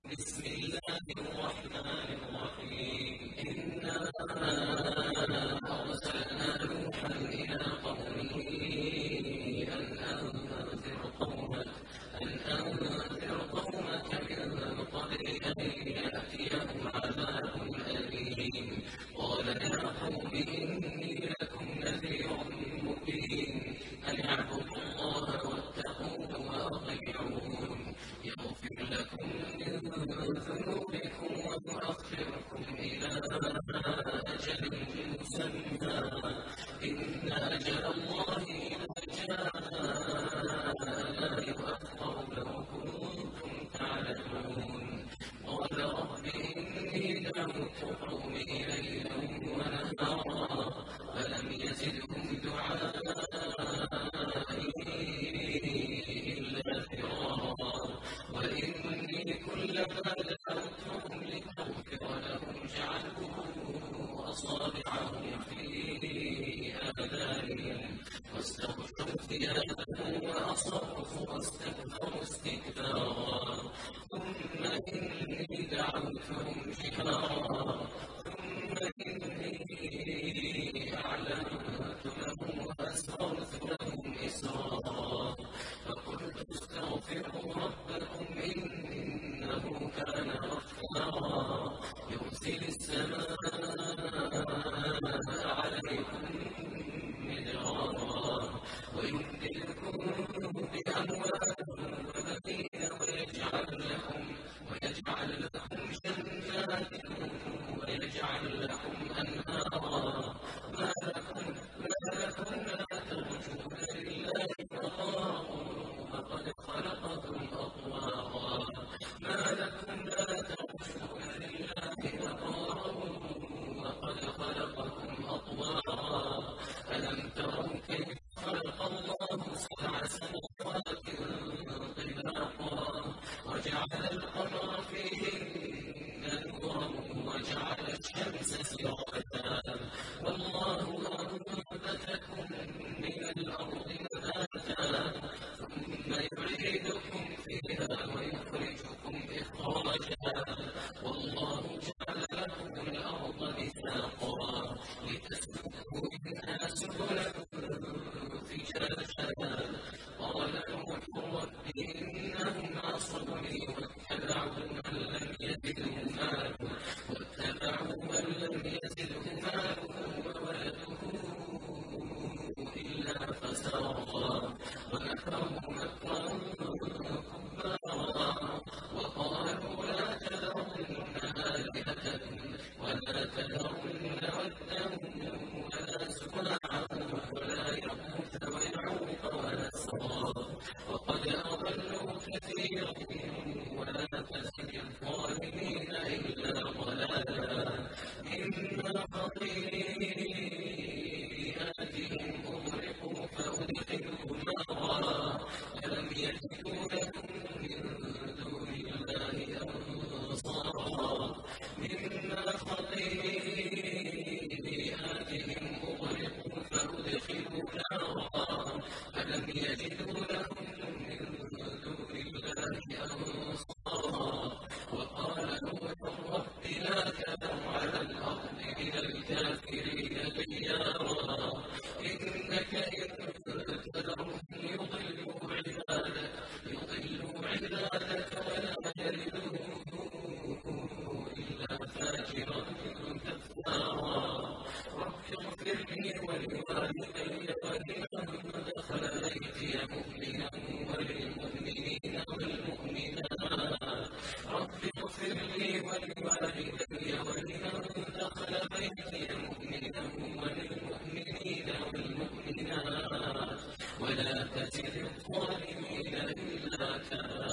بسم الله الرحمن الرحيم إنا أرسلنا نوحا إلى قومه أن أنذر قومك من قبل أن يأتيهم عذاب أليم قال يا قوم إني لكم نذير مبين أن اعبدوا الله واتقوه وأطيعون يغفر لكم من ذنوبكم ويؤخركم إلى أجل مسمى إن أجل الله إذا جاء لا يؤخر لو كنتم تعلمون قال رب إني دعوت قومي ليلا ونهارا فلم يزدهم دعائي إلا فرارا وإني كلما دعوتهم لتغفر لهم جعلوا أصابعهم في آذانهم واستغشوا ثيابهم وأصروا واستكبروا استكبارا ثم إني دعوتهم جهارا ثم إني أعلنت لهم وأسررت لهم إسرارا فقلت استغفروا ربكم إنه كان غفارا يرسل السماء عليكم مدرارا ويمددكم بأموال وبنين ويجعل لكم جنات ويجعل لكم أنهارا ما لكم لا ترجون لله وقارا وقد خلقكم أطوارا ما لكم لا ترجون لله وقارا وقد خلقكم أطوارا ألم تروا كيف خلق الله سبع سماوات طباقا وجعل القمر فيهن نورا وجعل الشمس سراجا والله أنبتكم من الأرض نباتا ثم يعيدكم فيها ويخرجكم إخراجا والله جعل لكم الأرض بساطا لتسلكوا منها سبلا فجاجا قال نوح رب إنهم عصوني واتبعوا من لم يزده ماله وولده إلا خسارا ومكروا مكرا كبارا وقالوا لا تذرن آلهتكم ولا تذرن ودا ولا سواعا ولا يغوث ويعوق ونسرا وقد أضلوا كثيرا ولا تزد الظالمين إلا ضلالا مما خطيئاتهم أغرقوا فأدخلوا نارا فلم يجدوا لهم من دون الله أنصارا مما خطيئاتهم أغرقوا فأدخلوا نارا فلم يجدوا لهم من دون الله أنصارا وقال نوح رب لا تذر على الأرض من الكافرين ديارا إنك إن تذرهم يضلوا عبادك ولا يلدوا إلا فاجرا كفارا رب اغفر لي ولوالدي ولمن دخل بيتي مؤمنا وللمؤمنين والمؤمنات رب اغفر لي ولوالدي ولمن دخل بيتي مؤمنا وللمؤمنين والمؤمنات ولا تزد الظالمين إلا تبارا